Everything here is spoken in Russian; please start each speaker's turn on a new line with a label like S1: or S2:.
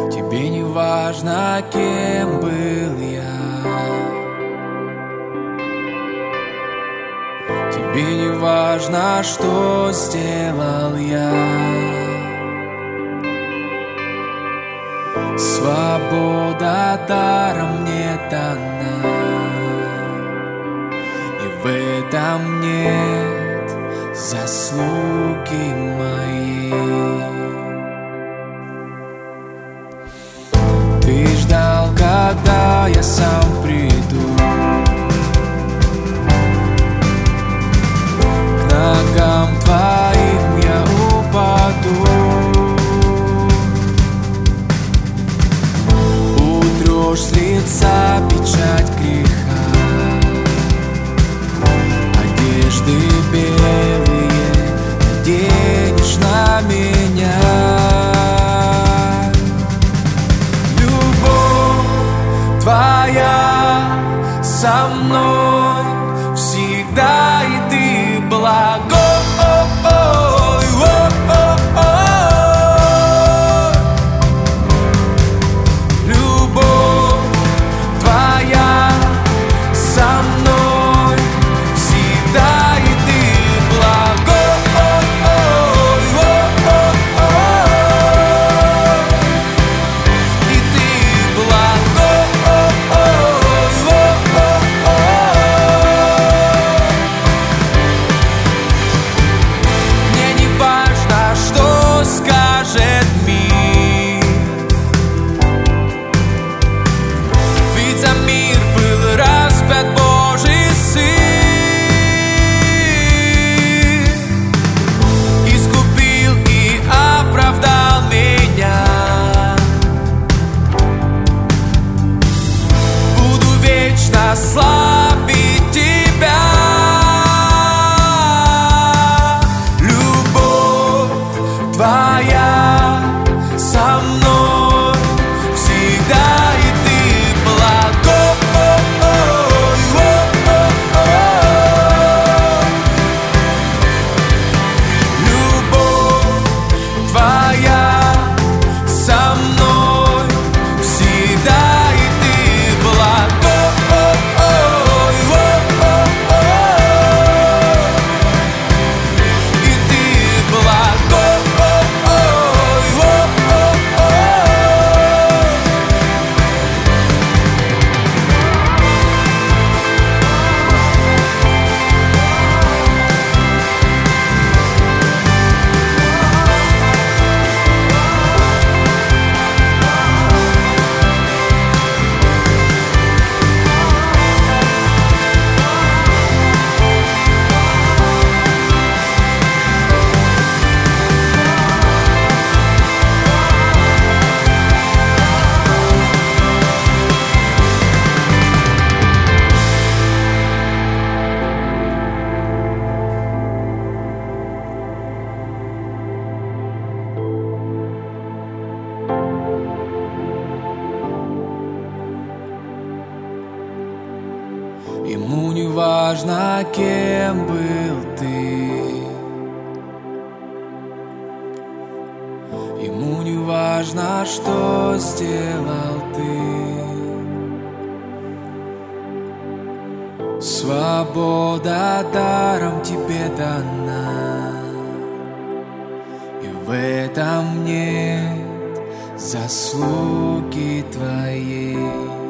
S1: Тебе не важно, кем был я. Тебе не важно, что сделал я. Свобода даром мне дана, и в этом нет заслуги моей. Ты ждал, когда я сам приду, к ногам твоим я упаду. Утрешь с лица печать греха, одежды белые наденешь на меня. Любовь твоя со мной всегда, и ты благой. Славить тебя, любовь твоя со мной всегда, и ты благой. Любовь твоя со мной всегда, и ты благой. Ему не важно, кем был ты. Ему не важно, что сделал ты. Свобода даром тебе дана, и в этом нет заслуги твоей.